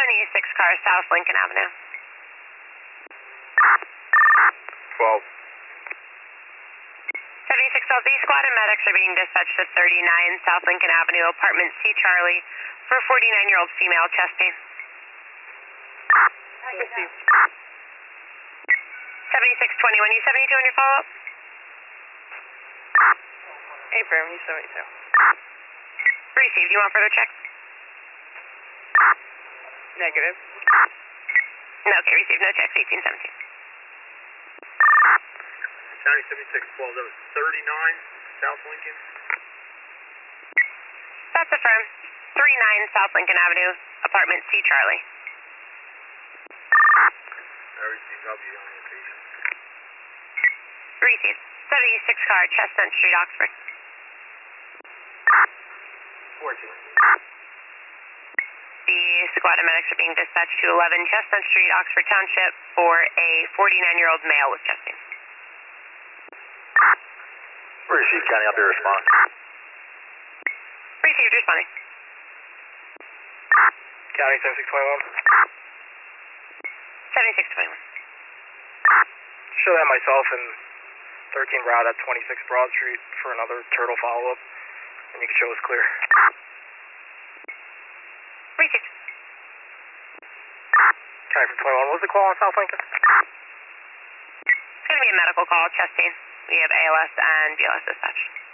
76 car, South Lincoln Avenue. 12. 76 LZ squad and medics are being dispatched to 39 South Lincoln Avenue, apartment C Charlie, for 49-year-old female, chest pain. 7621, you 72 on your follow-up? Affirm, you 72. Received, you want further check? Negative. No, okay, received, no checks, 1817. County 7612, that was 39 South Lincoln. That's affirmed. 39 South Lincoln Avenue, apartment C Charlie. I received W on location. Received. 76 car, Chestnut Street, Oxford. 14. The squad and medics are being dispatched to 11 Chestnut Street, Oxford Township, for a 49-year-old male with chest pain. Received, County, I'll be responding. Received, responding. County 7621. 7621. Show that myself and 13 route at 26 Broad Street for another turtle follow-up, and you can show us clear. Received. County for 21, what was the call on South Lincoln? It's going to be a medical call, chest pain. We have ALS and BLS dispatch.